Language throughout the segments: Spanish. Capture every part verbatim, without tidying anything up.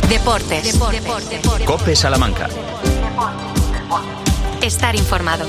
Deportes. Deportes. COPE Salamanca. Estar informado.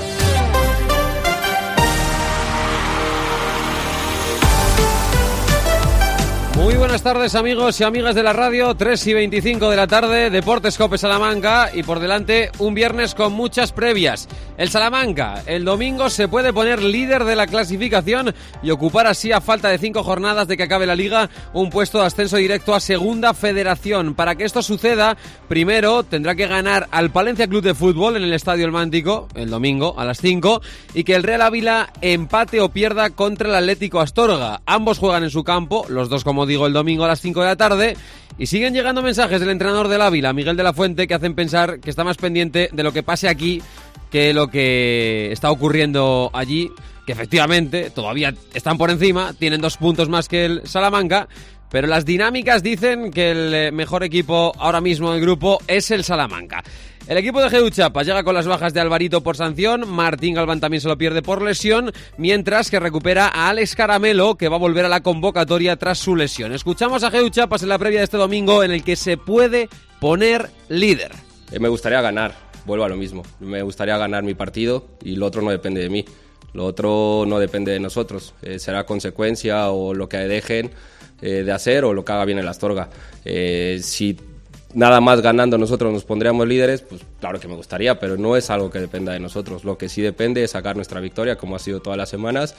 Muy buenas tardes, amigos y amigas de la radio, tres y veinticinco de la tarde, Deportes COPE Salamanca, y por delante un viernes con muchas previas. El Salamanca el domingo se puede poner líder de la clasificación y ocupar así, a falta de cinco jornadas de que acabe la liga, un puesto de ascenso directo a Segunda Federación. Para que esto suceda, primero tendrá que ganar al Palencia Club de Fútbol en el Estadio El Mántico el domingo a las cinco, y que el Real Ávila empate o pierda contra el Atlético Astorga. Ambos juegan en su campo, los dos, como digo, el domingo a las cinco de la tarde, y siguen llegando mensajes del entrenador del Ávila, Miguel de la Fuente, que hacen pensar que está más pendiente de lo que pase aquí que lo que está ocurriendo allí, que efectivamente todavía están por encima, tienen dos puntos más que el Salamanca, pero las dinámicas dicen que el mejor equipo ahora mismo del grupo es el Salamanca. El equipo de G U Chiapas llega con las bajas de Alvarito por sanción, Martín Galván también se lo pierde por lesión, mientras que recupera a Alex Caramelo, que va a volver a la convocatoria tras su lesión. Escuchamos a G U Chiapas en la previa de este domingo, en el que se puede poner líder. Eh, me gustaría ganar, vuelvo a lo mismo, me gustaría ganar mi partido y lo otro no depende de mí, lo otro no depende de nosotros, eh, será consecuencia o lo que dejen eh, de hacer o lo que haga bien el Astorga. Eh, si nada más ganando nosotros nos pondríamos líderes, pues claro que me gustaría, pero no es algo que dependa de nosotros. Lo que sí depende es sacar nuestra victoria, como ha sido todas las semanas,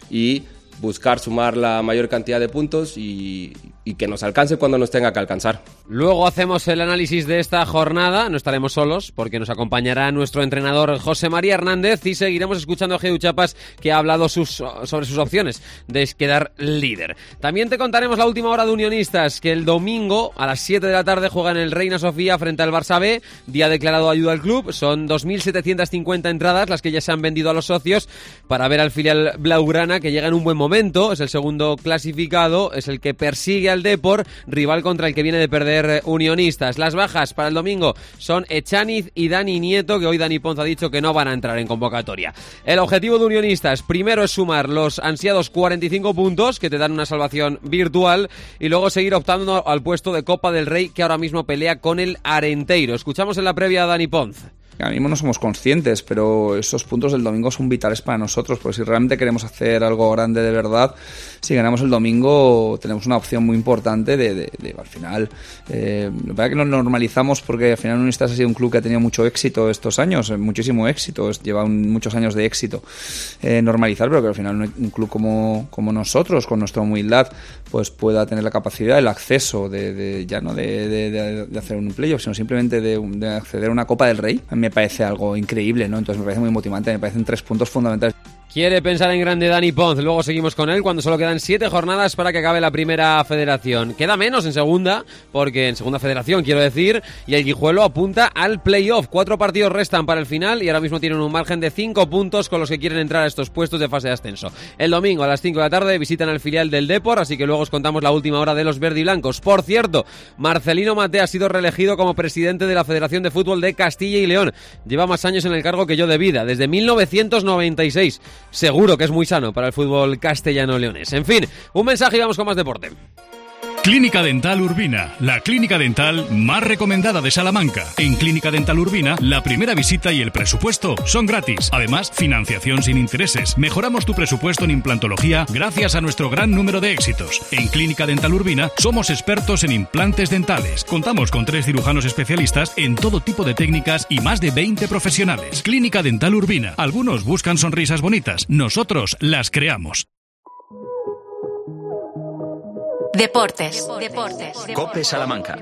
y buscar sumar la mayor cantidad de puntos y, y que nos alcance cuando nos tenga que alcanzar. Luego hacemos el análisis de esta jornada, no estaremos solos porque nos acompañará nuestro entrenador José María Hernández y seguiremos escuchando a G U Chiapas, que ha hablado sus, sobre sus opciones de quedar líder. También te contaremos la última hora de Unionistas, que el domingo a las siete de la tarde juega en el Reina Sofía frente al Barça B, día declarado ayuda al club. Son dos mil setecientas cincuenta entradas las que ya se han vendido a los socios para ver al filial blaugrana, que llega en un buen momento, es el segundo clasificado, es el que persigue al Depor, rival contra el que viene de perder Unionistas. Las bajas para el domingo son Echaniz y Dani Nieto, que hoy Dani Ponz ha dicho que no van a entrar en convocatoria. El objetivo de Unionistas primero es sumar los ansiados cuarenta y cinco puntos, que te dan una salvación virtual, y luego seguir optando al puesto de Copa del Rey, que ahora mismo pelea con el Arenteiro. Escuchamos en la previa a Dani Ponz. Ahora mismo no somos conscientes, pero esos puntos del domingo son vitales para nosotros, porque si realmente queremos hacer algo grande de verdad, si ganamos el domingo tenemos una opción muy importante de, de, de al final, eh, la verdad que nos normalizamos, porque al final Unionistas ha sido un club que ha tenido mucho éxito estos años, muchísimo éxito, lleva un, muchos años de éxito, eh, normalizar, pero que al final un club como, como nosotros, con nuestra humildad, pues pueda tener la capacidad, el acceso de, de ya no de, de, de, de hacer un playoff, sino simplemente de, de acceder a una Copa del Rey. Me parece algo increíble, ¿no? Entonces me parece muy motivante, me parecen tres puntos fundamentales. Quiere pensar en grande Dani Ponz, luego seguimos con él cuando solo quedan siete jornadas para que acabe la primera federación. Queda menos en segunda, porque en segunda federación quiero decir, y el Guijuelo apunta al playoff. Cuatro partidos restan para el final y ahora mismo tienen un margen de cinco puntos con los que quieren entrar a estos puestos de fase de ascenso. El domingo a las cinco de la tarde visitan al filial del Depor, así que luego os contamos la última hora de los verdiblancos. Por cierto, Marcelino Mate ha sido reelegido como presidente de la Federación de Fútbol de Castilla y León. Lleva más años en el cargo que yo de vida, desde mil novecientos noventa y seis. Seguro que es muy sano para el fútbol castellano-leonés. En fin, un mensaje y vamos con más deporte. Clínica Dental Urbina, la clínica dental más recomendada de Salamanca. En Clínica Dental Urbina, la primera visita y el presupuesto son gratis. Además, financiación sin intereses. Mejoramos tu presupuesto en implantología gracias a nuestro gran número de éxitos. En Clínica Dental Urbina somos expertos en implantes dentales. Contamos con tres cirujanos especialistas en todo tipo de técnicas y más de veinte profesionales. Clínica Dental Urbina. Algunos buscan sonrisas bonitas. Nosotros las creamos. Deportes. Deportes. COPE Salamanca.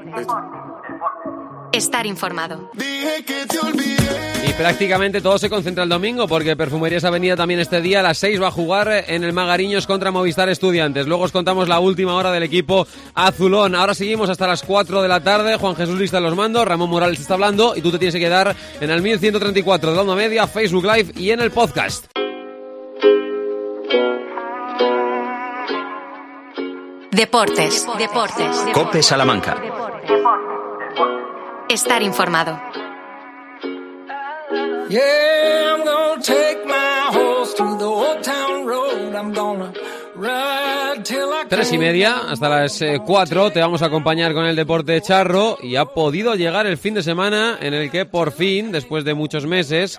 Estar informado. Y prácticamente todo se concentra el domingo, porque Perfumerías Avenida también este día a las seis va a jugar en el Magariños contra Movistar Estudiantes. Luego os contamos la última hora del equipo azulón. Ahora seguimos hasta las cuatro de la tarde. Juan Jesús Lista en los mandos, Ramón Morales está hablando y tú te tienes que quedar en el mil ciento treinta y cuatro de Onda Media, Facebook Live y en el podcast. Deportes. Deportes. COPE Salamanca. Estar informado. Yeah, I'm gonna take my horse to the old town road. I'm gonna ride till I tres y media, hasta las eh, cuatro, te vamos a acompañar con el Deporte Charro y ha podido llegar el fin de semana en el que por fin, después de muchos meses,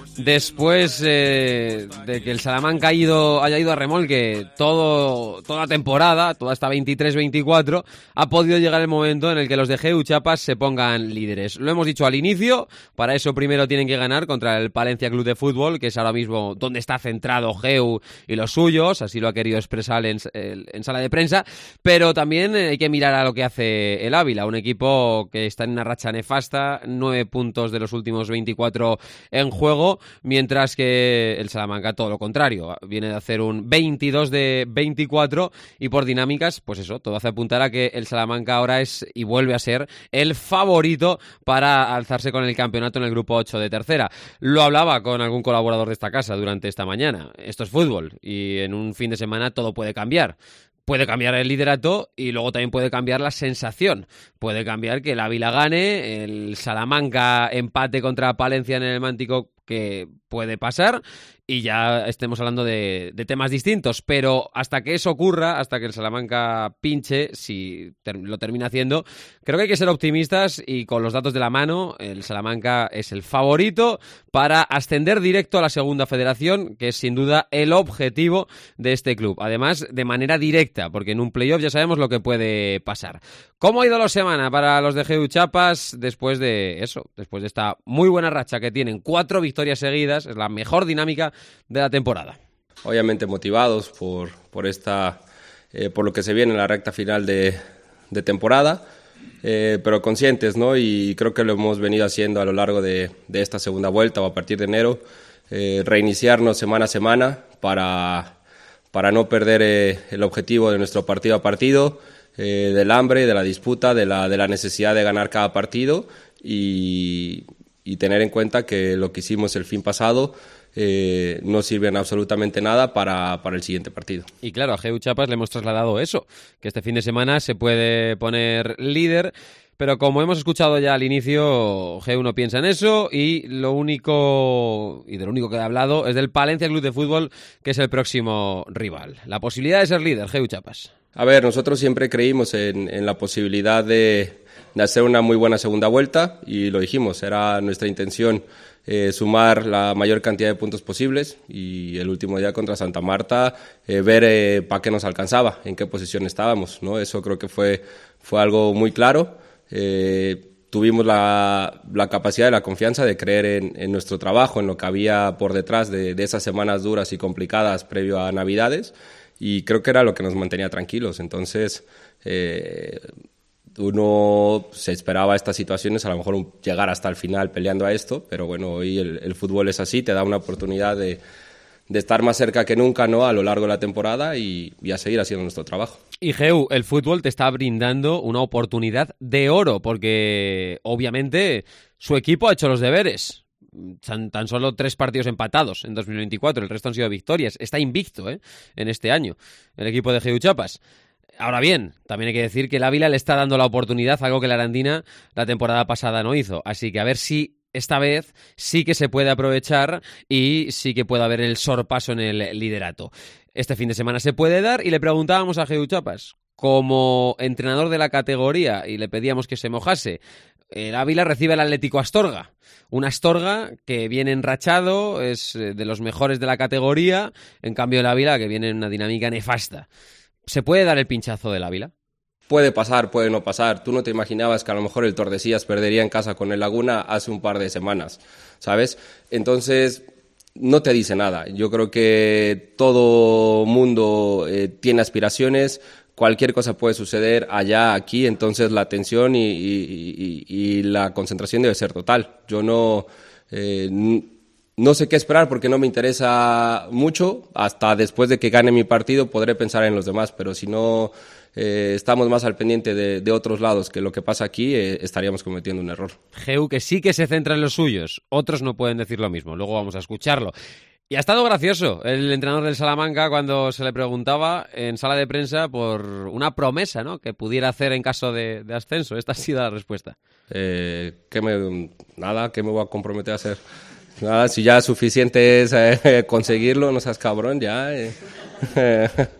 después eh, de que el Salamanca ha ido, haya ido a remolque todo, toda la temporada, toda esta veintitrés veinticuatro, ha podido llegar el momento en el que los de Geu Chiapas se pongan líderes. Lo hemos dicho al inicio, para eso primero tienen que ganar contra el Palencia Club de Fútbol, que es ahora mismo donde está centrado Geu y los suyos, así lo ha querido expresar en, en sala de prensa, pero también hay que mirar a lo que hace el Ávila, un equipo que está en una racha nefasta, nueve puntos de los últimos veinticuatro en juego, mientras que el Salamanca todo lo contrario, viene de hacer un veintidós de veinticuatro y por dinámicas, pues eso, todo hace apuntar a que el Salamanca ahora es y vuelve a ser el favorito para alzarse con el campeonato en el grupo ocho de tercera. Lo hablaba con algún colaborador de esta casa durante esta mañana. Esto es fútbol y en un fin de semana todo puede cambiar. Puede cambiar el liderato y luego también puede cambiar la sensación. Puede cambiar que el Ávila gane, el Salamanca empate contra Palencia en el Mántico, que puede pasar, y ya estemos hablando de, de temas distintos, pero hasta que eso ocurra, hasta que el Salamanca pinche, si ter- lo termina haciendo, creo que hay que ser optimistas y con los datos de la mano, el Salamanca es el favorito para ascender directo a la segunda federación, que es sin duda el objetivo de este club, además de manera directa, porque en un playoff ya sabemos lo que puede pasar. ¿Cómo ha ido la semana para los de Geu Chiapas después de eso, después de esta muy buena racha que tienen, cuatro victorias seguidas, es la mejor dinámica de la temporada? Obviamente motivados por, por, esta, eh, por lo que se viene en la recta final de, de temporada, eh, pero conscientes, ¿no? Y creo que lo hemos venido haciendo a lo largo de, de esta segunda vuelta o a partir de enero, eh, reiniciarnos semana a semana para, para no perder eh, el objetivo de nuestro partido a partido, eh, del hambre, de la disputa, de la, de la necesidad de ganar cada partido y, y tener en cuenta que lo que hicimos el fin pasado Eh, no sirven absolutamente nada para, para el siguiente partido. Y claro, a Geu Chiapas le hemos trasladado eso, que este fin de semana se puede poner líder, pero como hemos escuchado ya al inicio, Geu no piensa en eso y lo único, y de lo único que he hablado, es del Palencia Club de Fútbol, que es el próximo rival. La posibilidad de ser líder, Geu Chiapas. A ver, nosotros siempre creímos en, en la posibilidad de, de hacer una muy buena segunda vuelta y lo dijimos, era nuestra intención Eh, sumar la mayor cantidad de puntos posibles y el último día contra Santa Marta eh, ver eh, para qué nos alcanzaba, en qué posición estábamos, ¿no? Eso creo que fue, fue algo muy claro. Eh, tuvimos la, la capacidad y la confianza de creer en, en nuestro trabajo, en lo que había por detrás de, de esas semanas duras y complicadas previo a Navidades y creo que era lo que nos mantenía tranquilos. Entonces eh, uno se esperaba estas situaciones, a lo mejor un, llegar hasta el final peleando a esto, pero bueno, hoy el, el fútbol es así, te da una oportunidad de, de estar más cerca que nunca, ¿no?, a lo largo de la temporada y, y a seguir haciendo nuestro trabajo. Y Geu, el fútbol te está brindando una oportunidad de oro, porque obviamente su equipo ha hecho los deberes. Tan, tan solo tres partidos empatados en dos mil veinticuatro, el resto han sido victorias. Está invicto ¿eh? en este año el equipo de Geu Chiapas. Ahora bien, también hay que decir que el Ávila le está dando la oportunidad, algo que la Arandina la temporada pasada no hizo. Así que a ver si esta vez sí que se puede aprovechar y sí que puede haber el sorpaso en el liderato. Este fin de semana se puede dar y le preguntábamos a Geu Chiapas, como entrenador de la categoría, y le pedíamos que se mojase. El Ávila recibe al Atlético Astorga, un Astorga que viene enrachado, es de los mejores de la categoría, en cambio el Ávila que viene en una dinámica nefasta. ¿Se puede dar el pinchazo del Ávila? Puede pasar, puede no pasar. Tú no te imaginabas que a lo mejor el Tordesillas perdería en casa con el Laguna hace un par de semanas, ¿sabes? Entonces, no te dice nada. Yo creo que todo mundo eh, tiene aspiraciones, cualquier cosa puede suceder allá, aquí, entonces la tensión y, y, y, y la concentración debe ser total. Yo no... Eh, No sé qué esperar porque no me interesa mucho. Hasta después de que gane mi partido podré pensar en los demás, pero si no eh, estamos más al pendiente de, de otros lados que lo que pasa aquí, eh, estaríamos cometiendo un error. Geu, que sí que se centra en los suyos. Otros no pueden decir lo mismo. Luego vamos a escucharlo. Y ha estado gracioso el entrenador del Salamanca cuando se le preguntaba en sala de prensa por una promesa, ¿no?, que pudiera hacer en caso de, de ascenso. Esta ha sido la respuesta. Eh, ¿qué me, nada, ¿qué me voy a comprometer a hacer? Nada, si ya suficiente es eh, conseguirlo, no seas cabrón, ya. Eh.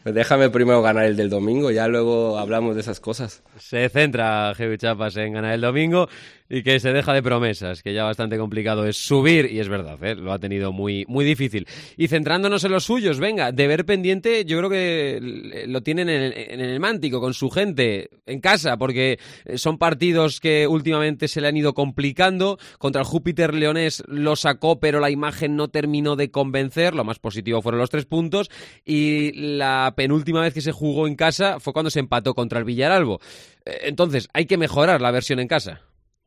Déjame primero ganar el del domingo, ya luego hablamos de esas cosas. Se centra Geu Chapas en ganar el domingo y que se deja de promesas, que ya bastante complicado es subir, y es verdad, ¿eh? Lo ha tenido muy, muy difícil. Y centrándonos en los suyos, venga, deber pendiente, yo creo que lo tienen en el, en el Mántico, con su gente, en casa, porque son partidos que últimamente se le han ido complicando. Contra el Júpiter Leonés lo sacó, pero la imagen no terminó de convencer. Lo más positivo fueron los tres puntos, y la penúltima vez que se jugó en casa fue cuando se empató contra el Villaralbo. Entonces, hay que mejorar la versión en casa.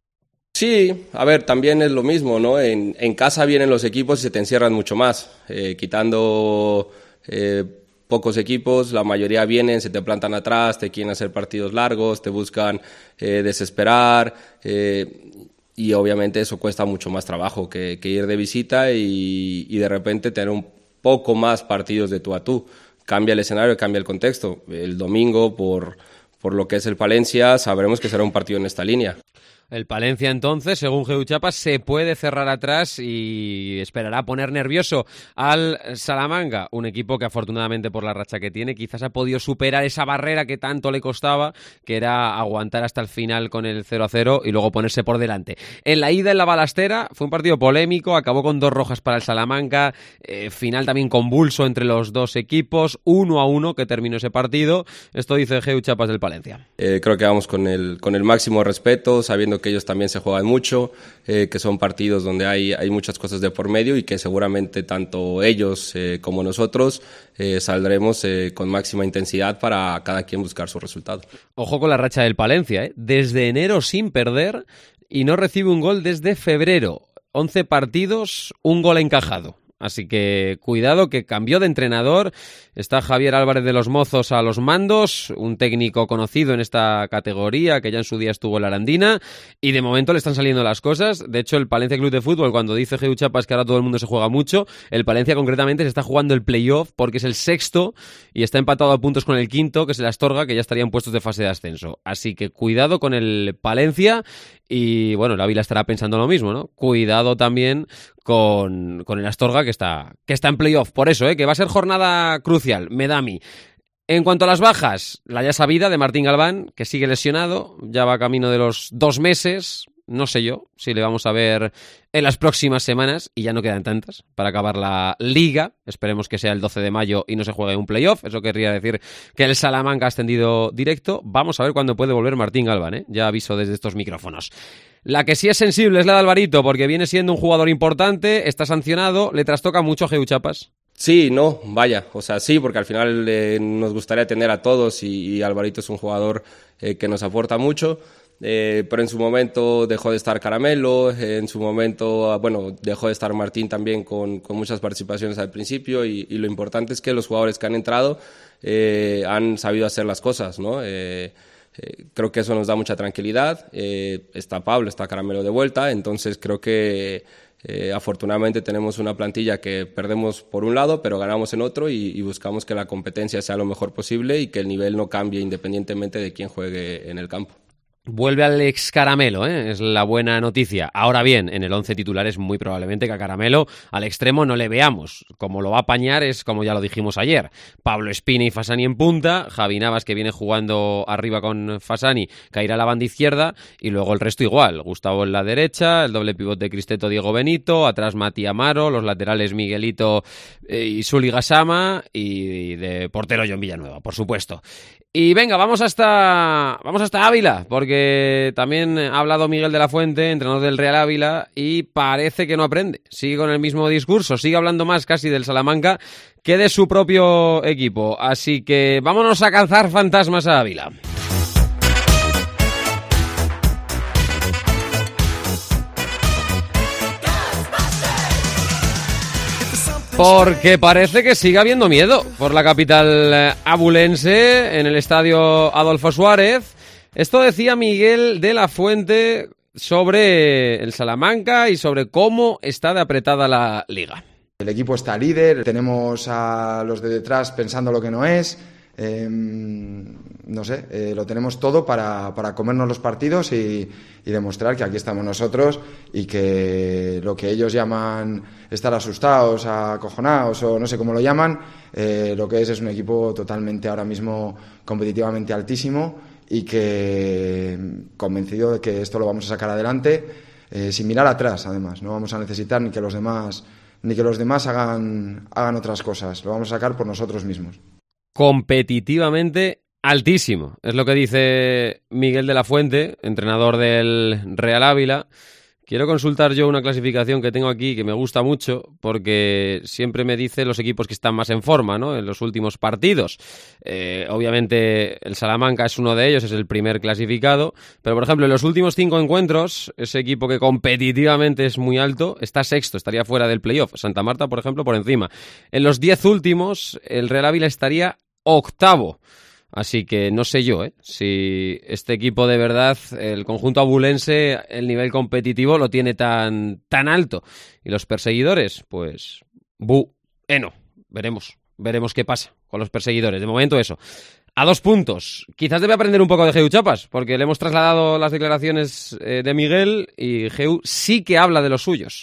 Sí, a ver, también es lo mismo, ¿no? En, en casa vienen los equipos y se te encierran mucho más. Eh, quitando eh, pocos equipos, la mayoría vienen, se te plantan atrás, te quieren hacer partidos largos, te buscan eh, desesperar, eh, y obviamente eso cuesta mucho más trabajo que, que ir de visita y, y de repente tener un poco más partidos de tú a tú. Cambia el escenario, cambia el contexto. El domingo, por, por lo que es el Palencia, sabremos que será un partido en esta línea. El Palencia, entonces, según Geu Chapas, se puede cerrar atrás y esperará poner nervioso al Salamanca, un equipo que afortunadamente por la racha que tiene quizás ha podido superar esa barrera que tanto le costaba, que era aguantar hasta el final con el cero a cero y luego ponerse por delante. En la ida en la Balastera fue un partido polémico, acabó con dos rojas para el Salamanca, eh, final también convulso entre los dos equipos, uno a uno que terminó ese partido. Esto dice Geu Chapas del Palencia. Eh, creo que vamos con el, con el máximo respeto, sabiendo que ellos también se juegan mucho, eh, que son partidos donde hay, hay muchas cosas de por medio y que seguramente tanto ellos eh, como nosotros eh, saldremos eh, con máxima intensidad para cada quien buscar su resultado. Ojo con la racha del Palencia, ¿eh? Desde enero sin perder y no recibe un gol desde febrero. once partidos, un gol encajado. Así que cuidado, que cambió de entrenador. Está Javier Álvarez de los Mozos a los mandos, un técnico conocido en esta categoría que ya en su día estuvo en la Arandina, y de momento le están saliendo las cosas. De hecho, el Palencia Club de Fútbol, cuando dice Geu Chapas que ahora todo el mundo se juega mucho, el Palencia concretamente se está jugando el playoff porque es el sexto y está empatado a puntos con el quinto, que es el Astorga, que ya estarían puestos de fase de ascenso. Así que cuidado con el Palencia. Y bueno, el Ávila estará pensando lo mismo, ¿no? Cuidado también con, con el Astorga, que está, que está en playoff. Por eso, ¿eh? Que va a ser jornada crucial, me da a mí. En cuanto a las bajas, la ya sabida de Martín Galván, que sigue lesionado, ya va camino de los dos meses. No sé yo si le vamos a ver en las próximas semanas, y ya no quedan tantas para acabar la Liga. Esperemos que sea el doce de mayo y no se juegue un playoff. Eso querría decir que el Salamanca ha ascendido directo. Vamos a ver cuándo puede volver Martín Galván, ¿eh? Ya aviso desde estos micrófonos. La que sí es sensible es la de Alvarito, porque viene siendo un jugador importante, está sancionado, le trastoca mucho a Geu Chapas. Sí, no, vaya, o sea, sí, porque al final eh, nos gustaría tener a todos y, y Alvarito es un jugador eh, que nos aporta mucho. Eh, pero en su momento dejó de estar Caramelo, eh, en su momento, bueno, dejó de estar Martín también con, con muchas participaciones al principio y, y lo importante es que los jugadores que han entrado eh, han sabido hacer las cosas, ¿no? Eh, eh, creo que eso nos da mucha tranquilidad. Eh, está Pablo, está Caramelo de vuelta, entonces creo que eh, afortunadamente tenemos una plantilla que perdemos por un lado, pero ganamos en otro y, y buscamos que la competencia sea lo mejor posible y que el nivel no cambie independientemente de quién juegue en el campo. Vuelve al ex Caramelo, ¿eh? Es la buena noticia. Ahora bien, en el once titular es muy probablemente que a Caramelo al extremo no le veamos. Como lo va a apañar es como ya lo dijimos ayer. Pablo Espina y Fasani en punta, Javi Navas, que viene jugando arriba con Fasani, caerá a la banda izquierda, y luego el resto igual. Gustavo en la derecha, el doble pivote de Cristeto, Diego Benito, atrás Mati Amaro, los laterales Miguelito eh, y Suli Gassama, y de portero John Villanueva, por supuesto. Y venga, vamos hasta vamos hasta Ávila, porque también ha hablado Miguel de la Fuente, entrenador del Real Ávila, y parece que no aprende. Sigue con el mismo discurso, sigue hablando más casi del Salamanca que de su propio equipo. Así que vámonos a cazar fantasmas a Ávila. Porque parece que sigue habiendo miedo por la capital abulense en el estadio Adolfo Suárez. Esto decía Miguel de la Fuente sobre el Salamanca y sobre cómo está de apretada la liga. El equipo está líder, tenemos a los de detrás pensando lo que no es. eh, no sé, eh, lo tenemos todo para, para comernos los partidos y, y demostrar que aquí estamos nosotros y que lo que ellos llaman estar asustados, acojonados o no sé cómo lo llaman, eh, lo que es es un equipo totalmente ahora mismo competitivamente altísimo y que convencido de que esto lo vamos a sacar adelante eh, sin mirar atrás. Además, no vamos a necesitar ni que los demás ni que los demás hagan, hagan otras cosas, lo vamos a sacar por nosotros mismos. Competitivamente altísimo, es lo que dice Miguel de la Fuente, entrenador del Real Ávila. Quiero consultar yo una clasificación que tengo aquí que me gusta mucho porque siempre me dice los equipos que están más en forma, ¿no?, en los últimos partidos. Eh, obviamente el Salamanca es uno de ellos, es el primer clasificado, pero por ejemplo en los últimos cinco encuentros, ese equipo que competitivamente es muy alto está sexto, estaría fuera del playoff. Santa Marta, por ejemplo, por encima. En los diez últimos el Real Ávila estaría octavo. Así que no sé yo, ¿eh? si este equipo de verdad, el conjunto abulense, el nivel competitivo lo tiene tan, tan alto. Y los perseguidores, pues, bueno, veremos, veremos qué pasa con los perseguidores. De momento eso. A dos puntos. Quizás debe aprender un poco de Geu Chapas, porque le hemos trasladado las declaraciones eh, de Miguel y Geu sí que habla de los suyos.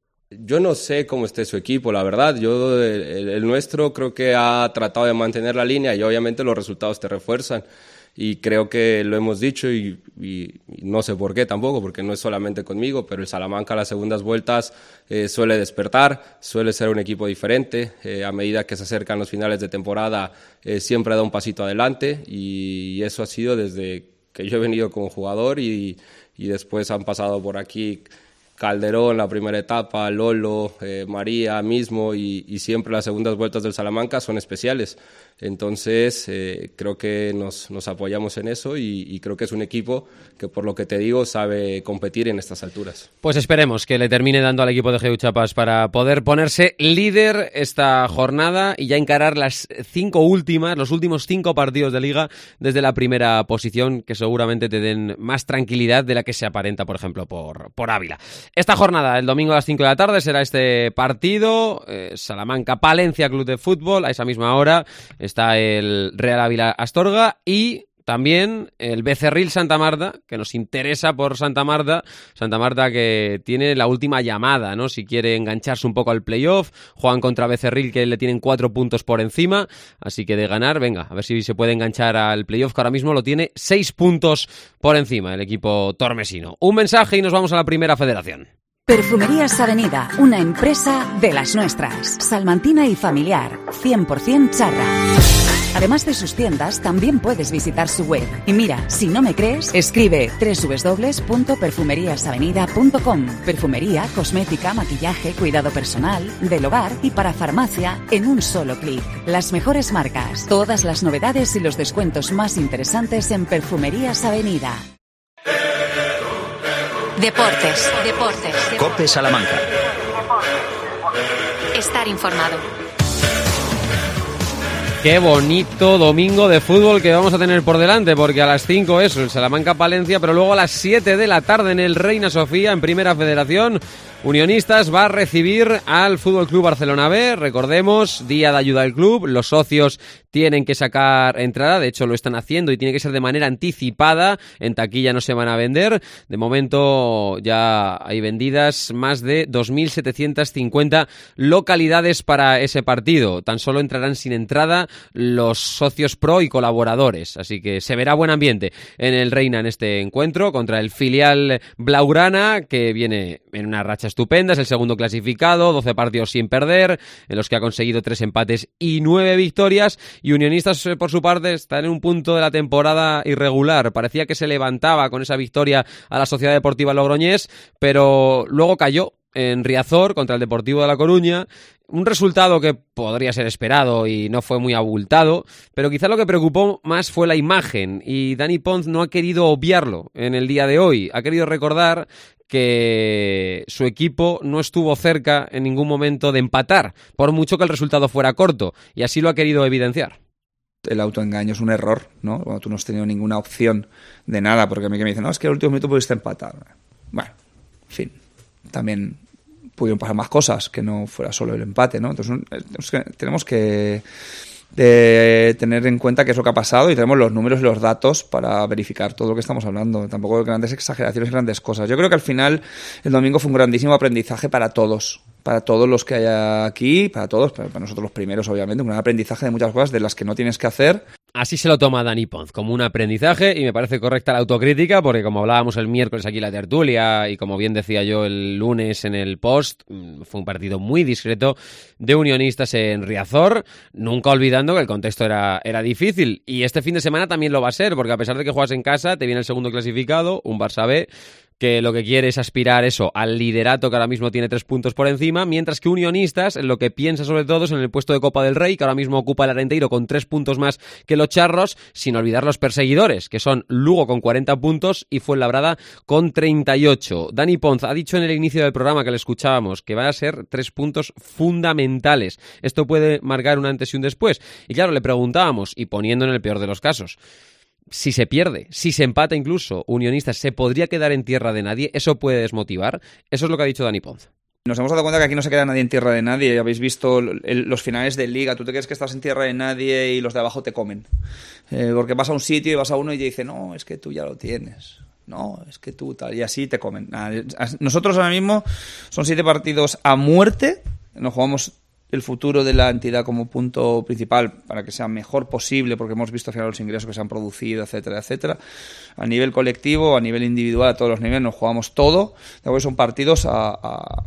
Yo no sé cómo esté su equipo, la verdad. Yo el, el nuestro creo que ha tratado de mantener la línea y obviamente los resultados te refuerzan. Y creo que lo hemos dicho y, y, y no sé por qué tampoco, porque no es solamente conmigo, pero el Salamanca a las segundas vueltas eh, suele despertar, suele ser un equipo diferente. Eh, a medida que se acercan los finales de temporada eh, siempre da un pasito adelante y, y eso ha sido desde que yo he venido como jugador y, y después han pasado por aquí Calderón, la primera etapa, Lolo, eh, María mismo y, y siempre las segundas vueltas del Salamanca son especiales. Entonces eh, creo que nos, nos apoyamos en eso y, y creo que es un equipo que, por lo que te digo, sabe competir en estas alturas. Pues esperemos que le termine dando al equipo de Geu Chapas para poder ponerse líder esta jornada y ya encarar las cinco últimas, los últimos cinco partidos de Liga desde la primera posición, que seguramente te den más tranquilidad de la que se aparenta, por ejemplo, por, por Ávila. Esta jornada, el domingo a las cinco de la tarde, será este partido, eh, Salamanca-Palencia Club de Fútbol, a esa misma hora está el Real Ávila Astorga y también el Becerril Santa Marta, que nos interesa por Santa Marta. Santa Marta que tiene la última llamada, ¿no?, si quiere engancharse un poco al playoff. Juegan contra Becerril, que le tienen cuatro puntos por encima. Así que de ganar, venga, a ver si se puede enganchar al playoff, que ahora mismo lo tiene seis puntos por encima el equipo tormesino. Un mensaje y nos vamos a la primera federación. Perfumerías Avenida, una empresa de las nuestras. Salmantina y familiar, cien por ciento charra. Además de sus tiendas, también puedes visitar su web. Y mira, si no me crees, escribe doble u doble u doble u punto perfumerias avenida punto com. Perfumería, cosmética, maquillaje, cuidado personal, del hogar y para farmacia en un solo clic. Las mejores marcas, todas las novedades y los descuentos más interesantes en Perfumerías Avenida. Deportes, deportes. COPE Salamanca. Estar informado. Qué bonito domingo de fútbol que vamos a tener por delante, porque a las cinco eso, el Salamanca-Palencia, pero luego a las siete de la tarde en el Reina Sofía, en Primera Federación, Unionistas va a recibir al F C Barcelona B. Recordemos, día de ayuda al club, los socios tienen que sacar entrada, de hecho lo están haciendo y tiene que ser de manera anticipada, en taquilla no se van a vender. De momento ya hay vendidas más de dos mil setecientas cincuenta localidades para ese partido. Tan solo entrarán sin entrada los socios pro y colaboradores, así que se verá buen ambiente en el Reina en este encuentro contra el filial blaugrana, que viene en una racha estupenda, es el segundo clasificado, doce partidos sin perder, en los que ha conseguido tres empates y nueve victorias. Y Unionistas, por su parte, está en un punto de la temporada irregular. Parecía que se levantaba con esa victoria a la Sociedad Deportiva Logroñés, pero luego cayó en Riazor contra el Deportivo de La Coruña. Un resultado que podría ser esperado y no fue muy abultado, pero quizá lo que preocupó más fue la imagen, y Dani Pons no ha querido obviarlo en el día de hoy. Ha querido recordar que su equipo no estuvo cerca en ningún momento de empatar, por mucho que el resultado fuera corto, y así lo ha querido evidenciar. El autoengaño es un error, ¿no? Cuando tú no has tenido ninguna opción de nada, porque a mí que me dicen, no, es que el último minuto pudiste empatar. Bueno, en fin, también pudieron pasar más cosas, que no fuera solo el empate, ¿no? Entonces tenemos que, de tener en cuenta qué es lo que ha pasado y tenemos los números y los datos para verificar todo lo que estamos hablando. Tampoco grandes exageraciones, grandes cosas. Yo creo que al final el domingo fue un grandísimo aprendizaje para todos, para todos los que hay aquí, para todos, para nosotros los primeros obviamente, un gran aprendizaje de muchas cosas de las que no tienes que hacer. Así se lo toma Dani Ponz, como un aprendizaje, y me parece correcta la autocrítica, porque como hablábamos el miércoles aquí en la tertulia, y como bien decía yo el lunes en el post, fue un partido muy discreto de Unionistas en Riazor, nunca olvidando que el contexto era, era difícil, y este fin de semana también lo va a ser, porque a pesar de que juegas en casa, te viene el segundo clasificado, un Barça B, que lo que quiere es aspirar eso al liderato, que ahora mismo tiene tres puntos por encima, mientras que Unionistas, en lo que piensa sobre todo es en el puesto de Copa del Rey, que ahora mismo ocupa el Arenteiro con tres puntos más que los charros, sin olvidar los perseguidores, que son Lugo con cuarenta puntos y Fuenlabrada con treinta y ocho. Dani Ponz ha dicho en el inicio del programa que le escuchábamos que van a ser tres puntos fundamentales. Esto puede marcar un antes y un después. Y claro, le preguntábamos, y poniendo en el peor de los casos, si se pierde, si se empata incluso, Unionistas se podría quedar en tierra de nadie, ¿eso puede desmotivar? Eso es lo que ha dicho Dani Ponz. Nos hemos dado cuenta que aquí no se queda nadie en tierra de nadie. Habéis visto el, los finales de Liga. Tú te crees que estás en tierra de nadie y los de abajo te comen. Eh, porque vas a un sitio y vas a uno y te dice, no, es que tú ya lo tienes. No, es que tú tal. Y así te comen. Nosotros ahora mismo son siete partidos a muerte. Nos jugamos el futuro de la entidad como punto principal para que sea mejor posible, porque hemos visto al final los ingresos que se han producido, etcétera, etcétera. A nivel colectivo, a nivel individual, a todos los niveles, nos jugamos todo. Después son partidos a, a,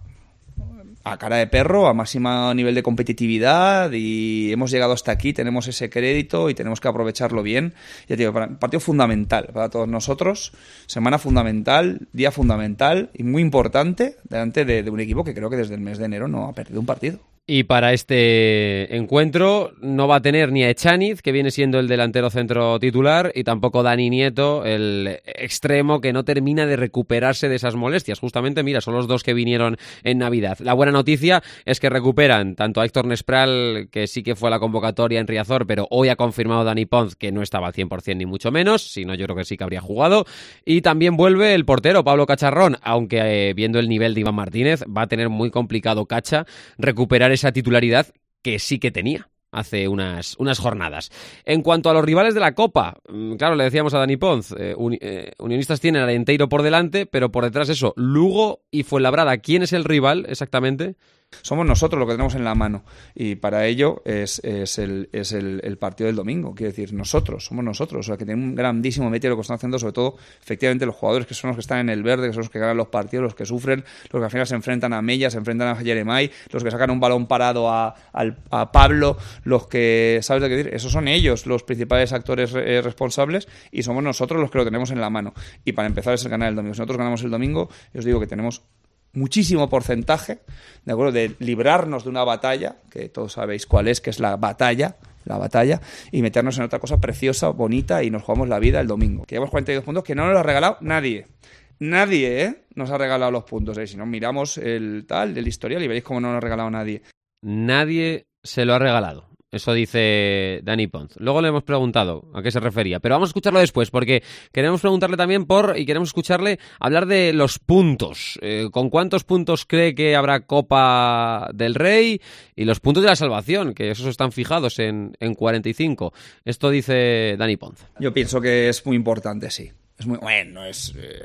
a cara de perro, a máximo nivel de competitividad, y hemos llegado hasta aquí, tenemos ese crédito y tenemos que aprovecharlo bien. Ya te digo, para, partido fundamental para todos nosotros, semana fundamental, día fundamental y muy importante delante de, de un equipo que creo que desde el mes de enero no ha perdido un partido. Y para este encuentro no va a tener ni a Echaniz, que viene siendo el delantero centro titular, y tampoco Dani Nieto, el extremo que no termina de recuperarse de esas molestias. Justamente, mira, son los dos que vinieron en Navidad. La buena noticia es que recuperan tanto a Héctor Nespral, que sí que fue a la convocatoria en Riazor, pero hoy ha confirmado Dani Ponz que no estaba al cien por ciento ni mucho menos, sino yo creo que sí que habría jugado. Y también vuelve el portero, Pablo Cacharrón, aunque eh, viendo el nivel de Iván Martínez, va a tener muy complicado Cacha recuperar esa titularidad que sí que tenía hace unas, unas jornadas. En cuanto a los rivales de la Copa, claro, le decíamos a Dani Ponz, eh, uni, eh, Unionistas tienen a Arenteiro por delante, pero por detrás eso, Lugo y Fuenlabrada. ¿Quién es el rival exactamente? Somos nosotros lo que tenemos en la mano, y para ello es, es, el, es el, el partido del domingo. Quiero decir, nosotros, somos nosotros, o sea, que tienen un grandísimo mérito lo que están haciendo, sobre todo, efectivamente, los jugadores que son los que están en el verde, que son los que ganan los partidos, los que sufren, los que al final se enfrentan a Mella, se enfrentan a Jeremai, los que sacan un balón parado a, a, a Pablo, los que, ¿sabes lo que decir? Esos son ellos los principales actores eh, responsables, y somos nosotros los que lo tenemos en la mano. Y para empezar es el ganar el domingo. Si nosotros ganamos el domingo, yo os digo que tenemos muchísimo porcentaje, ¿de acuerdo?, de librarnos de una batalla, que todos sabéis cuál es, que es la batalla, la batalla, y meternos en otra cosa preciosa, bonita, y nos jugamos la vida el domingo. Que llevamos cuarenta y dos puntos que no nos lo ha regalado nadie. Nadie, ¿eh? Nos ha regalado los puntos, ¿eh? Si no miramos el tal, el historial, y veréis cómo no nos ha regalado nadie. Nadie se lo ha regalado. Eso dice Dani Ponz. Luego le hemos preguntado a qué se refería, pero vamos a escucharlo después, porque queremos preguntarle también por, y queremos escucharle hablar de los puntos. Eh, ¿Con cuántos puntos cree que habrá Copa del Rey? Y los puntos de la salvación, que esos están fijados en, en cuarenta y cinco. Esto dice Dani Ponz. Yo pienso que es muy importante, sí. Es muy bueno, es... Eh...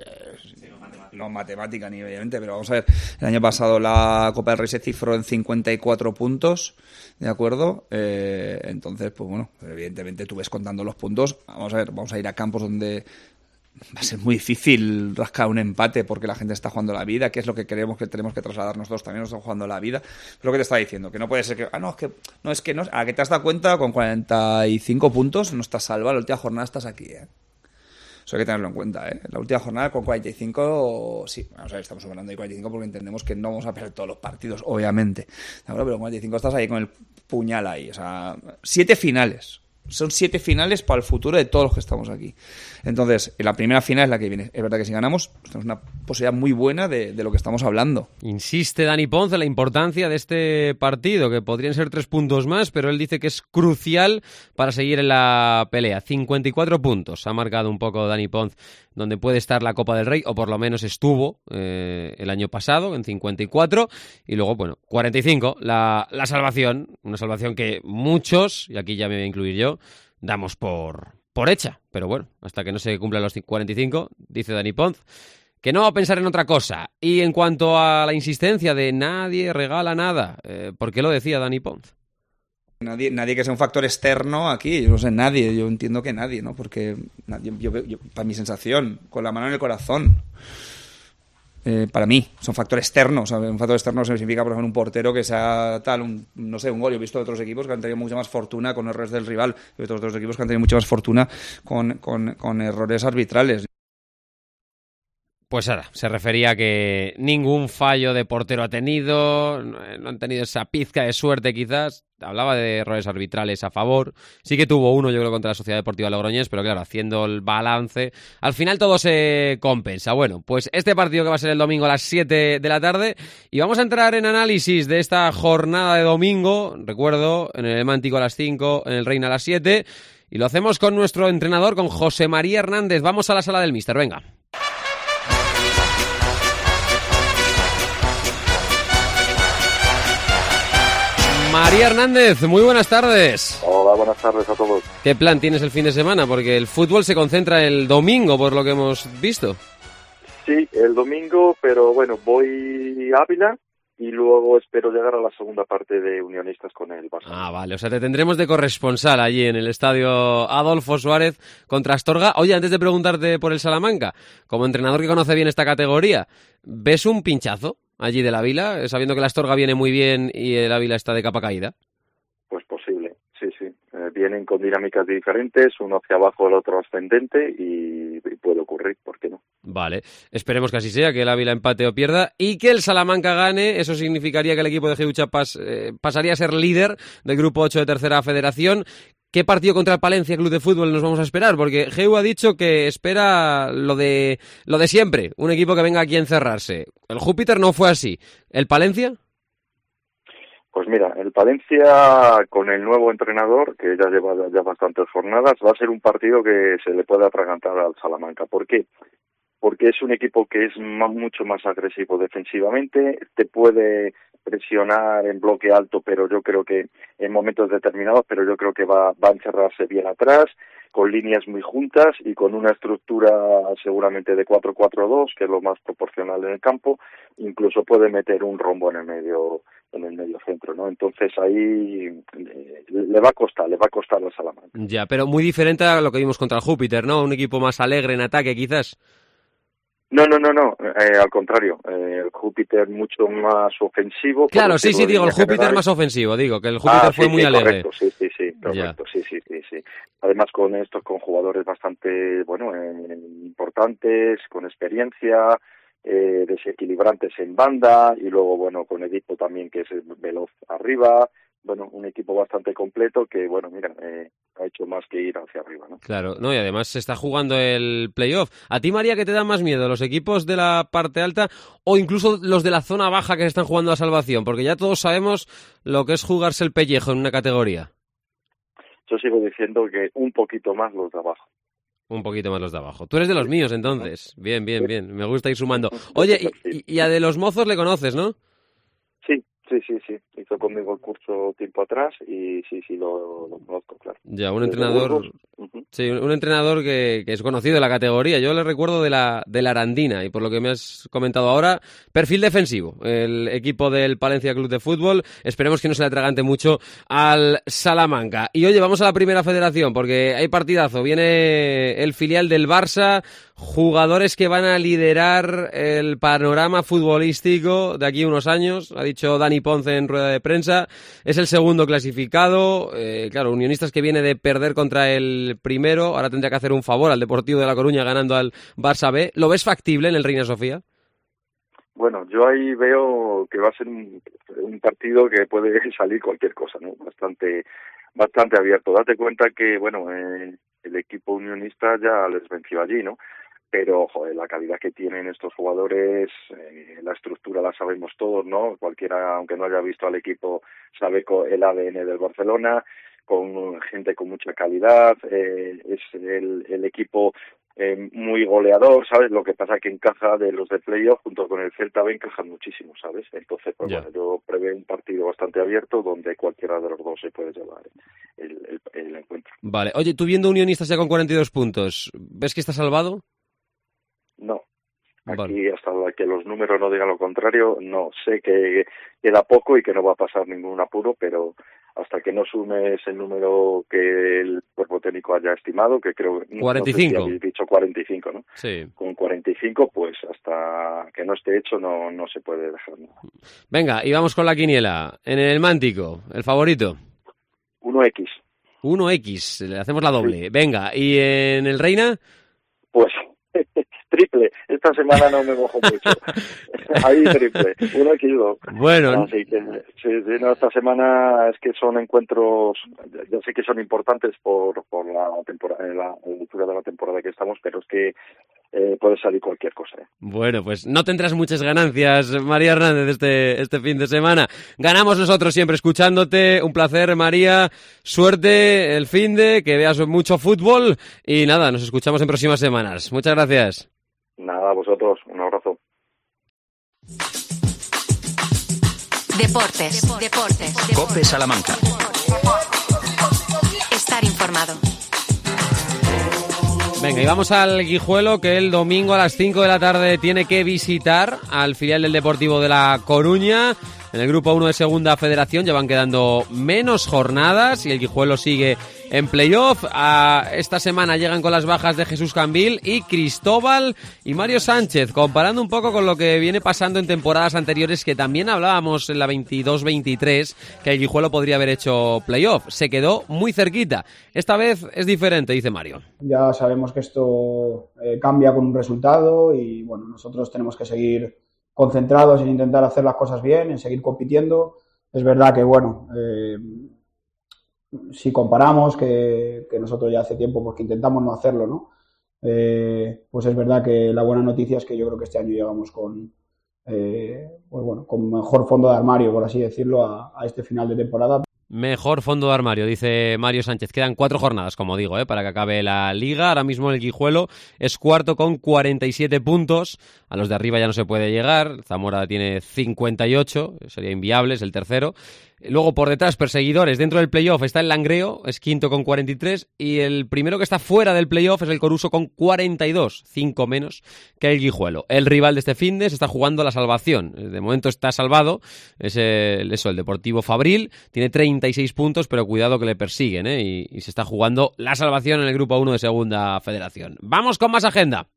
no matemática ni obviamente, pero vamos a ver, el año pasado la Copa del Rey se cifró en cincuenta y cuatro puntos, ¿de acuerdo? Eh, entonces, pues bueno, evidentemente tú ves contando los puntos, vamos a ver, vamos a ir a campos donde va a ser muy difícil rascar un empate porque la gente está jugando la vida, que es lo que creemos que tenemos que trasladar nosotros, también nos estamos jugando la vida. Pero lo que te está diciendo, que no puede ser que, ah, no, es que no, es que no, a que te has dado cuenta, con cuarenta y cinco puntos no estás salva, la última jornada estás aquí, ¿eh? Eso hay que tenerlo en cuenta, ¿eh? La última jornada con cuarenta y cinco, sí, vamos a ver, estamos hablando de cuarenta y cinco porque entendemos que no vamos a perder todos los partidos, obviamente. ¿De acuerdo? Pero con cuarenta y cinco estás ahí con el puñal ahí, o sea, siete finales. son siete finales para el futuro de todos los que estamos aquí. Entonces, la primera final es la que viene. Es verdad que si ganamos, pues tenemos una posibilidad muy buena de, de lo que estamos hablando. Insiste Dani Ponce en la importancia de este partido, que podrían ser tres puntos más, pero él dice que es crucial para seguir en la pelea. cincuenta y cuatro puntos ha marcado un poco Dani Ponce, donde puede estar la Copa del Rey, o por lo menos estuvo eh, el año pasado, en cincuenta y cuatro, y luego, bueno, cuarenta y cinco, la, la salvación, una salvación que muchos, y aquí ya me voy a incluir yo, damos por, por hecha, pero bueno, hasta que no se cumplan los cuarenta y cinco, dice Dani Ponce, que no va a pensar en otra cosa. Y en cuanto a la insistencia de nadie regala nada, eh, ¿por qué lo decía Dani Ponce? Nadie, nadie que sea un factor externo aquí, yo no sé, nadie, yo entiendo que nadie, ¿no? Porque nadie, yo, yo, para mi sensación, con la mano en el corazón, eh, para mí, son factores externos. ¿Sabes? Un factor externo significa, por ejemplo, un portero que sea tal, un, no sé, un gol. Yo he visto otros equipos que han tenido mucha más fortuna con errores del rival, he visto otros equipos que han tenido mucha más fortuna con, con, con errores arbitrales. Pues ahora, se refería a que ningún fallo de portero ha tenido, no han tenido esa pizca de suerte quizás. Hablaba de errores arbitrales a favor. Sí que tuvo uno, yo creo, contra la Sociedad Deportiva Logroñés, pero claro, haciendo el balance, al final todo se compensa. Bueno, pues este partido que va a ser el domingo a las siete de la tarde, y vamos a entrar en análisis de esta jornada de domingo, recuerdo, en el Mántico a las cinco, en el Reina a las siete, y lo hacemos con nuestro entrenador, con José María Hernández. Vamos a la sala del míster, venga. María Hernández, muy buenas tardes. Hola, buenas tardes a todos. ¿Qué plan tienes el fin de semana? Porque el fútbol se concentra el domingo, por lo que hemos visto. Sí, el domingo, pero bueno, voy a Ávila y luego espero llegar a la segunda parte de Unionistas con el Barça. Ah, vale, o sea, te tendremos de corresponsal allí en el estadio Adolfo Suárez contra Astorga. Oye, antes de preguntarte por el Salamanca, como entrenador que conoce bien esta categoría, ¿ves un pinchazo allí del Ávila, sabiendo que la Astorga viene muy bien y el Ávila está de capa caída? Pues posible, sí, sí. Eh, vienen con dinámicas diferentes, uno hacia abajo, el otro ascendente, y, y puede ocurrir, ¿por qué no? Vale, esperemos que así sea, que el Ávila empate o pierda y que el Salamanca gane. Eso significaría que el equipo de Geu Chapas eh, pasaría a ser líder del grupo ocho de Tercera Federación. ¿Qué partido contra el Palencia Club de Fútbol nos vamos a esperar? Porque Geu ha dicho que espera lo de lo de siempre, un equipo que venga aquí a encerrarse. El Júpiter no fue así. ¿El Palencia? Pues mira, el Palencia con el nuevo entrenador, que ya lleva ya bastantes jornadas, va a ser un partido que se le puede atragantar al Salamanca. ¿Por qué? Porque es un equipo que es más, mucho más agresivo defensivamente, te puede presionar en bloque alto, pero yo creo que en momentos determinados, pero yo creo que va, va a encerrarse bien atrás, con líneas muy juntas y con una estructura seguramente de cuatro cuatro dos, que es lo más proporcional en el campo, incluso puede meter un rombo en el medio en el medio centro, ¿no? Entonces ahí eh, le va a costar, le va a costar al Salamanca. Ya, pero muy diferente a lo que vimos contra el Júpiter, ¿no? Un equipo más alegre en ataque, quizás. No, no, no, no, eh, al contrario, eh, el Júpiter mucho más ofensivo. Claro, sí, sí, digo, el Júpiter general. Más ofensivo, digo, que el Júpiter ah, fue sí, muy sí, alegre. Correcto, sí, sí, sí, correcto, sí, sí, sí, sí. Además con estos, con jugadores bastante, bueno, eh, importantes, con experiencia, eh, desequilibrantes en banda, y luego, bueno, con Edipo también, que es veloz arriba. Bueno, un equipo bastante completo que, bueno, mira, eh, ha hecho más que ir hacia arriba, ¿no? Claro, no, y además se está jugando el playoff. ¿A ti, María, qué te da más miedo, los equipos de la parte alta o incluso los de la zona baja que se están jugando a salvación? Porque ya todos sabemos lo que es jugarse el pellejo en una categoría. Yo sigo diciendo que un poquito más los de abajo. Un poquito más los de abajo. Tú eres de los míos, entonces. Bien, bien, bien. Me gusta ir sumando. Oye, y, y a de los mozos le conoces, ¿no? Sí. Sí, sí, sí. Hizo conmigo el curso tiempo atrás y sí, sí, lo, lo conozco, claro. Ya, un entrenador... Uh-huh. Sí, un entrenador que, que es conocido de la categoría. Yo le recuerdo de la, de la Arandina y por lo que me has comentado ahora, perfil defensivo. El equipo del Palencia Club de Fútbol. Esperemos que no se le atragante mucho al Salamanca. Y oye, vamos a la Primera Federación porque hay partidazo. Viene el filial del Barça, jugadores que van a liderar el panorama futbolístico de aquí a unos años. Ha dicho Dani Ponce en rueda de prensa. Es el segundo clasificado. Eh, claro, Unionistas que viene de perder contra el primero. Ahora tendría que hacer un favor al Deportivo de La Coruña ganando al Barça B. ¿Lo ves factible en el Reina Sofía? Bueno, yo ahí veo que va a ser un, un partido que puede salir cualquier cosa, ¿no? Bastante, bastante abierto. Date cuenta que, bueno, eh, el equipo unionista ya les venció allí, ¿no? Pero, joder, la calidad que tienen estos jugadores, eh, la estructura la sabemos todos, ¿no? Cualquiera, aunque no haya visto al equipo, sabe el A D N del Barcelona, con gente con mucha calidad, eh, es el, el equipo eh, muy goleador, ¿sabes? Lo que pasa que encaja de los de playoff junto con el Celta B, encajan muchísimo, ¿sabes? Entonces, pues yeah. bueno, yo prevé un partido bastante abierto donde cualquiera de los dos se puede llevar el, el, el encuentro. Vale. Oye, tú viendo Unionistas ya con cuarenta y dos puntos, ¿ves que está salvado? No. Aquí, vale. hasta que los números no digan lo contrario, no. Sé que queda poco y que no va a pasar ningún apuro, pero hasta que no sumes el número que el cuerpo técnico haya estimado, que creo que cuarenta y cinco. No sé si habéis dicho cuarenta y cinco, ¿no? Sí. Con cuarenta y cinco, pues hasta que no esté hecho no, no se puede dejar nada. Venga, y vamos con la quiniela. En el Mántico, el favorito. uno equis. uno equis, le hacemos la doble. Sí. Venga, ¿y en el Reina? Pues triple. Esta semana no me mojo mucho. Ahí triple. Uno equis dos. Bueno. Así que sí, sí, no, esta semana es que son encuentros, ya sé que son importantes por por la temporada, la altura de la temporada que estamos, pero es que eh, puede salir cualquier cosa. ¿eh? Bueno, pues no tendrás muchas ganancias, María Hernández, este, este fin de semana. Ganamos nosotros siempre escuchándote. Un placer, María. Suerte el fin de, que veas mucho fútbol. Y nada, nos escuchamos en próximas semanas. Muchas gracias. Nada, a vosotros. Un abrazo. Deportes, deportes, deportes. COPE Salamanca. Estar informado. Venga, y vamos al Guijuelo, que el domingo a las cinco de la tarde tiene que visitar al filial del Deportivo de La Coruña. En el grupo uno de Segunda Federación ya van quedando menos jornadas y el Guijuelo sigue en playoff. A esta semana llegan con las bajas de Jesús Cambil y Cristóbal y Mario Sánchez, comparando un poco con lo que viene pasando en temporadas anteriores, que también hablábamos en la veintidós veintitrés, que el Guijuelo podría haber hecho playoff. Se quedó muy cerquita. Esta vez es diferente, dice Mario. Ya sabemos que esto eh, cambia con un resultado y bueno, nosotros tenemos que seguir concentrados en intentar hacer las cosas bien, en seguir compitiendo. Es verdad que, bueno, eh, si comparamos, que, que nosotros ya hace tiempo porque intentamos no hacerlo, ¿no? Eh, pues es verdad que la buena noticia es que yo creo que este año llegamos con, eh, pues bueno, con mejor fondo de armario, por así decirlo, a, a este final de temporada. Mejor fondo de armario, dice Mario Sánchez. Quedan cuatro jornadas, como digo, ¿eh? para que acabe la Liga. Ahora mismo el Guijuelo es cuarto con cuarenta y siete puntos. A los de arriba ya no se puede llegar. Zamora tiene cincuenta y ocho, sería inviable, es el tercero. Luego por detrás, perseguidores. Dentro del playoff está el Langreo, es quinto con cuarenta y tres. Y el primero que está fuera del playoff es el Coruso con cuarenta y dos, cinco menos que el Guijuelo. El rival de este finde se está jugando la salvación. De momento está salvado. Es el, eso, el Deportivo Fabril. Tiene treinta y seis puntos, pero cuidado que le persiguen, ¿eh? Y, y se está jugando la salvación en el grupo uno de Segunda Federación. Vamos con más agenda.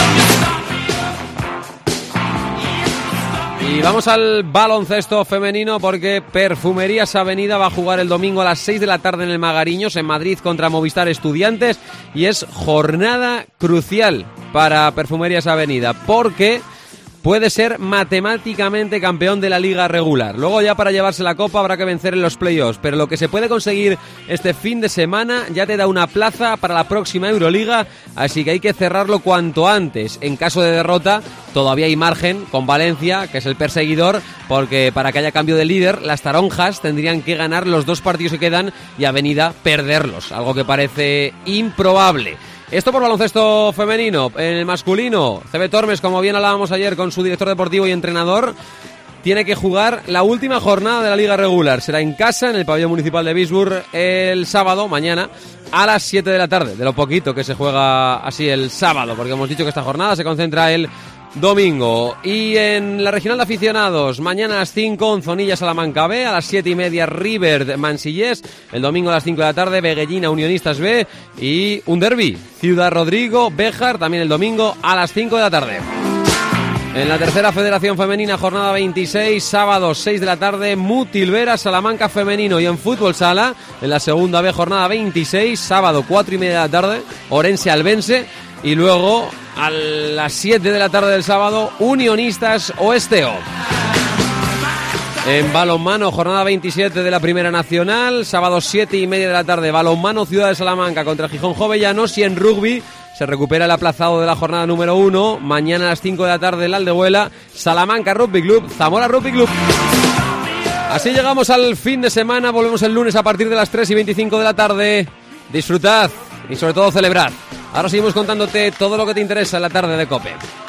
Y vamos al baloncesto femenino, porque Perfumerías Avenida va a jugar el domingo a las seis de la tarde en el Magariños, en Madrid, contra Movistar Estudiantes, y es jornada crucial para Perfumerías Avenida, porque puede ser matemáticamente campeón de la liga regular. Luego ya para llevarse la copa habrá que vencer en los playoffs, pero lo que se puede conseguir este fin de semana ya te da una plaza para la próxima Euroliga, así que hay que cerrarlo cuanto antes. En caso de derrota todavía hay margen con Valencia, que es el perseguidor, porque para que haya cambio de líder las taronjas tendrían que ganar los dos partidos que quedan y Avenida perderlos, algo que parece improbable. Esto por baloncesto femenino. En el masculino, C B Tormes, como bien hablábamos ayer con su director deportivo y entrenador, tiene que jugar la última jornada de la liga regular. Será en casa, en el pabellón municipal de Bisburg, el sábado, mañana, a las siete de la tarde. De lo poquito que se juega así el sábado, porque hemos dicho que esta jornada se concentra el domingo. Y en la regional de aficionados, mañana a las cinco, Onzonilla Salamanca B, a las siete y media River Mansillés, el domingo a las cinco de la tarde Veguellina Unionistas B, y un derbi, Ciudad Rodrigo Béjar, también el domingo a las cinco de la tarde. En la tercera federación femenina, jornada veintiséis, sábado seis de la tarde, Mutilvera Salamanca femenino. Y en fútbol sala, en la segunda B, jornada veintiséis, sábado cuatro y media de la tarde, Orense Albense. Y luego, a las siete de la tarde del sábado, Unionistas Oesteo. En balonmano, jornada veintisiete de la Primera Nacional, sábado siete y media de la tarde, balonmano Ciudad de Salamanca contra Gijón Jovellanos. Y en rugby se recupera el aplazado de la jornada número uno, mañana a las cinco de la tarde en la Aldehuela, Salamanca Rugby Club, Zamora Rugby Club. Así llegamos al fin de semana, volvemos el lunes a partir de las tres y veinticinco de la tarde. Disfrutad y sobre todo celebrad. Ahora seguimos contándote todo lo que te interesa en la tarde de COPE.